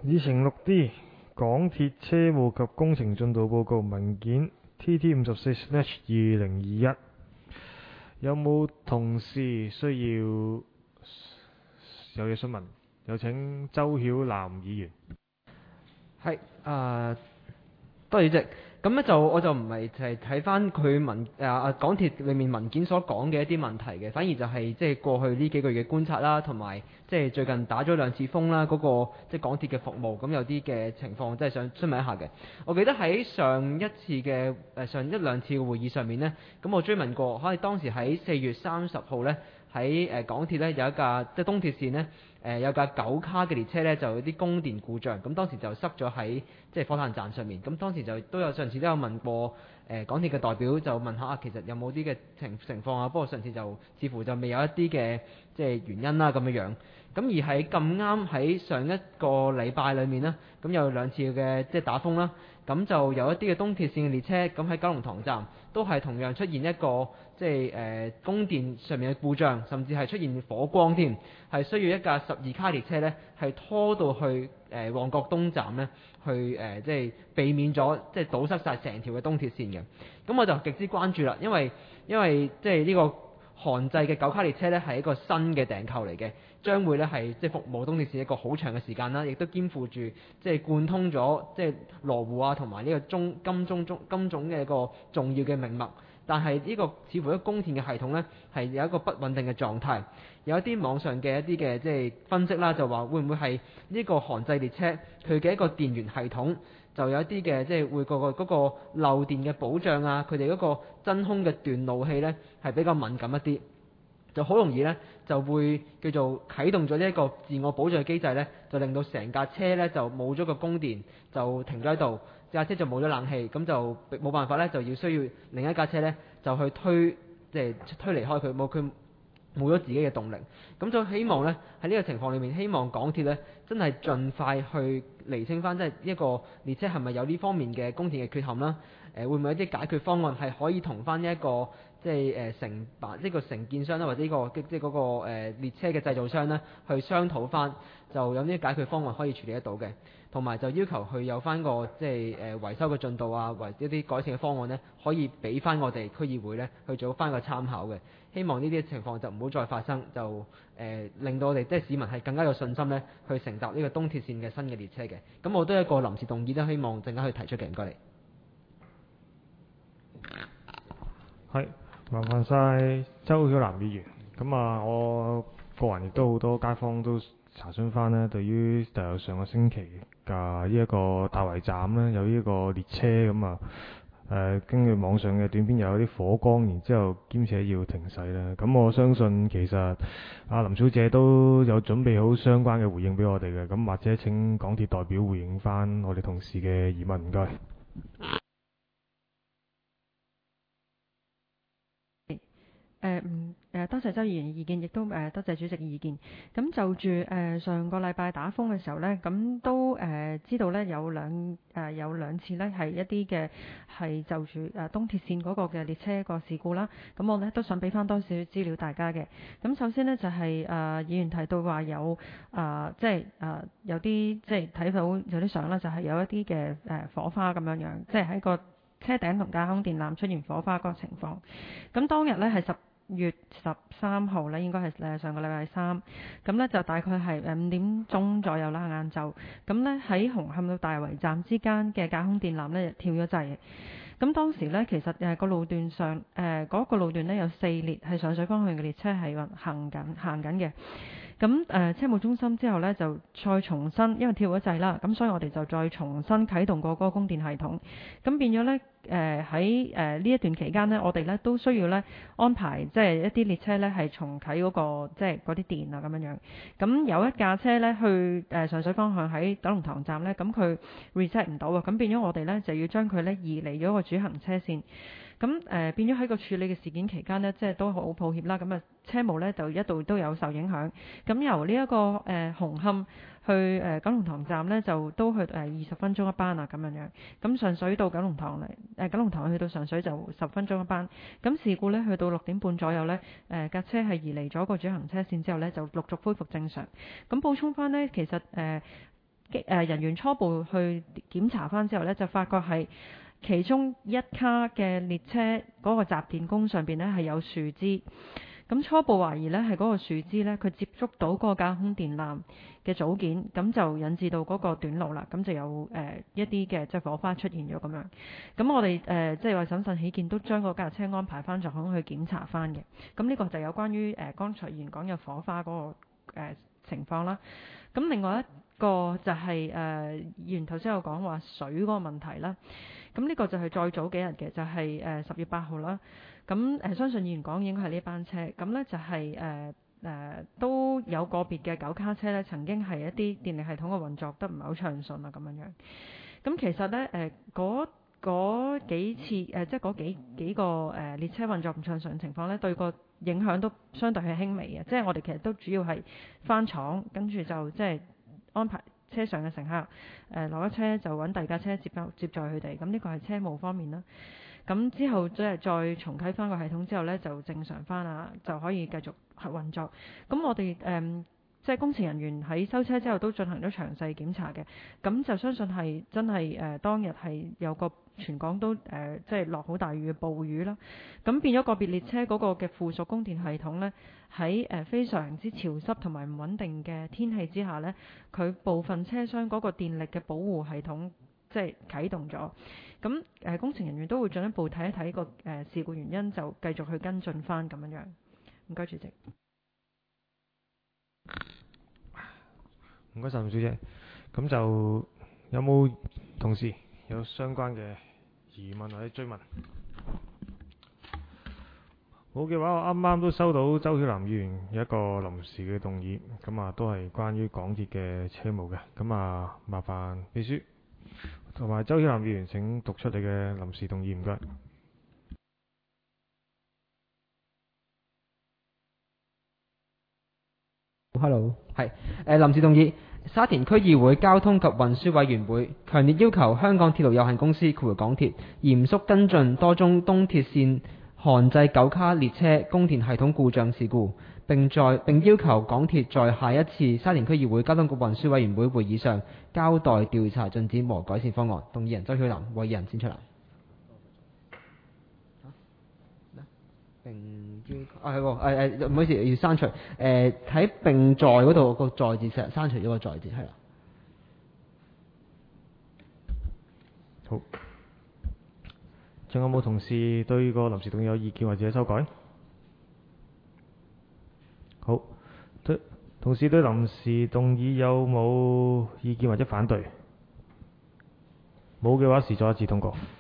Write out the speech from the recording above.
議程6D 港鐵車務及工程進度報告文件 TT54/2021，有冇同事需要有嘢想問？有請周曉嵐議員。 係多謝主席。咁咧我就唔係就係睇翻佢港鐵裏面文件所講嘅一啲問題嘅，反而就係即係過去呢幾個月嘅觀察啦，同埋即係最近打咗2次風啦，嗰個即係港鐵嘅服務，咁有啲嘅情況即係想詢問一下嘅。我記得喺上1-2次嘅會議上面呢，咁我追問過，可能當時喺4月30號呢，喺港鐵呢有一架即係東鐵線呢。有架9卡嘅列車呢，就有啲供電故障，咁當時就塞咗喺即係火炭站上面。咁當時就上次都有問過港鐵嘅代表，就問下其實有冇啲嘅情況啊？不過上次就似乎就未有一啲嘅即係原因啦咁樣樣。咁而喺咁啱喺上一個禮拜裏面呢，咁有2次嘅即係打風啦，咁就有一啲嘅東鐵線嘅列車，咁喺九龍塘站都係同樣出現一個即係供電上面嘅故障，甚至係出現火光添，係需要一架12卡列車呢，係拖到去旺角東站呢，去即係避免咗即係堵塞晒成條嘅東鐵線嘅。咁我就極之關注啦，因為即係呢個韓製嘅9卡列車呢，係一個新嘅訂購嚟嘅，將會呢係即係服務東鐵線一個好長嘅時間啦，亦都肩負住即係貫通咗即係羅湖啊同埋呢個金鐘嘅一個重要嘅命脈。但係呢個似乎一個供電嘅系統呢，係有一個不穩定嘅狀態。有一啲網上嘅一啲嘅即係分析啦，就話會唔會係呢個韓製列車佢嘅一個電源系統就有一啲嘅即係會嗰個漏電嘅保障啊，佢哋嗰個真空嘅斷路器呢，係比較敏感一啲，就好容易呢就會叫做啟動咗呢一個自我保障嘅機制呢，就令到成架車呢就冇咗個供電，就停咗喺度。架車就冇咗冷氣，咁就冇辦法呢，就需要另一架車呢，就去推離開佢，佢冇咗自己嘅動力。咁就希望呢，喺呢個情況裏面，希望港鐵呢真係盡快去釐清翻，即係一個列車係咪有呢方面嘅供電嘅缺陷啦？會唔會有啲解決方案係可以同翻一個即係呢個承建商啦，或者呢個即係嗰個列車嘅製造商呢，去商討翻，就有啲解決方案可以處理得到嘅。同埋就要求佢有翻個即係維修嘅進度啊，或者一啲改善嘅方案呢，可以俾翻我哋區議會呢去做翻個參考嘅。希望呢啲情況就唔好再發生，就令到我哋即係市民係更加有信心呢去乘搭呢個東鐵線嘅新嘅列車嘅。咁我都有一個臨時動議都希望陣間去提出嘅，唔該你。 係，麻煩晒周曉嵐議員。咁我個人亦都好多街坊都查詢翻呢，對於上個星期嘅呢一個大圍站呢，有呢個列車咁根據網上嘅短片又有啲火光，然之後兼且要停駛啦。咁我相信其實林小姐都有準備好相關嘅回應俾我哋嘅，咁或者請港鐵代表回應翻我哋同事嘅疑問，唔該。 多謝周議員嘅意見，亦都多謝主席嘅意見。咁就住上個禮拜打風嘅時候呢，咁都知道呢有兩次呢係一啲嘅係就住東鐵線嗰個嘅列車個事故啦。咁我呢都想俾翻多少資料大家嘅。咁首先呢，就係議員提到話有有啲即係睇到有啲相啦，就係有一啲嘅火花咁樣樣，即係喺個車頂同架空電纜出現火花嗰個情況。咁當日呢係10月13號咧，應該係上個禮拜3，咁呢就大概係5點鐘左右啦，晏晝。咁呢喺紅磡到大圍站之間嘅架空電纜呢跳咗掣。咁當時呢，其實個路段上嗰個路段呢有4列係上水方向嘅列車係行緊嘅。咁車務中心之後呢，就再重新，因為跳咗掣啦，咁所以我哋就再重新啟動過嗰個供電系統。咁變咗呢，喺呢一段期間呢，我哋呢都需要呢安排即係一啲列車呢係重啟嗰個即係嗰啲電啊咁樣樣。咁有一架車呢去上水方向喺九龍塘站呢，咁佢 reset 唔到啊，咁變咗我哋呢就要將佢呢移離咗個主行車線。咁變咗喺個處理嘅事件期間呢，即係都好抱歉啦。咁車務呢就一度都有受影響。咁由呢一個紅磡去九龍塘站呢，就都去20分鐘一班啊咁樣樣。咁上水到九龍塘九龍塘去到上水就10分鐘一班。咁事故呢，去到6點半左右呢，架車係移離咗個主行車線之後呢，就陸續恢復正常。咁補充翻呢，其實人員初步去檢查翻之後呢，就發覺係其中一卡嘅列車嗰個集電弓上邊呢係有樹枝。咁初步懷疑呢係嗰個樹枝呢，佢接觸到嗰個架空電纜嘅組件，咁就引致到嗰個短路啦。咁就有一啲嘅即係火花出現咗咁樣。咁我哋即係話審慎起見，都將嗰架車安排翻狀況去檢查翻嘅。咁呢個就有關於剛才議員講有火花嗰個情況啦。咁另外一個就係議員頭先有講話水嗰個問題啦。咁呢個就係再早幾日嘅，就係10月8號啦。咁相信議員講應該係呢班車。咁呢就係都有個別嘅9卡車呢，曾經係一啲電力系統嘅運作得唔係好暢順啊咁樣樣。咁其實呢，嗰幾次即係嗰幾個列車運作唔暢順嘅情況呢，對個影響都相對係輕微嘅。即係我哋其實都主要係返廠，跟住就即係安排車上嘅乘客落咗車就揾第二架車接載佢哋。咁呢個係車務方面啦。咁之後即係再重啟翻個系統之後呢，就正常翻啦，就可以繼續運作。咁我哋即係工程人員喺收車之後都進行咗詳細檢查嘅。咁就相信係真係當日係有個全港都即係落好大雨嘅暴雨啦。咁變咗個別列車嗰個嘅附屬供電系統呢，喺非常之潮濕同埋唔穩定嘅天氣之下呢，佢部分車廂嗰個電力嘅保護系統即係啟動咗。咁工程人員都會進一步睇一睇個事故原因，就繼續去跟進翻咁樣樣。唔該，主席。 唔該晒，吳小姐。咁就有冇同事有相關嘅疑問或者追問？冇嘅話，我啱啱都收到周曉南議員有一個臨時嘅動議，咁啊都係關於港鐵嘅車務嘅。咁啊，麻煩秘書同埋周曉南議員請讀出你嘅臨時動議，唔該。 Hello， 係臨時動議，沙田區議會交通及運輸委員會強烈要求香港鐵路有限公司港鐵嚴肅跟進多宗東鐵線韓製9卡列車供電系統故障事故，並要求港鐵在下一次沙田區議會交通及運輸委員會會議上交代調查進展和改善方案。動議人周曉南，委員先出欄。並要係唔好意思，要刪除喺並在嗰度個在字成刪除咗個在字，係啦。 好，仲有冇同事對個臨時動議有意見或者修改？好，同事對臨時動議有冇意見或者反對？冇嘅話，視作一致通過。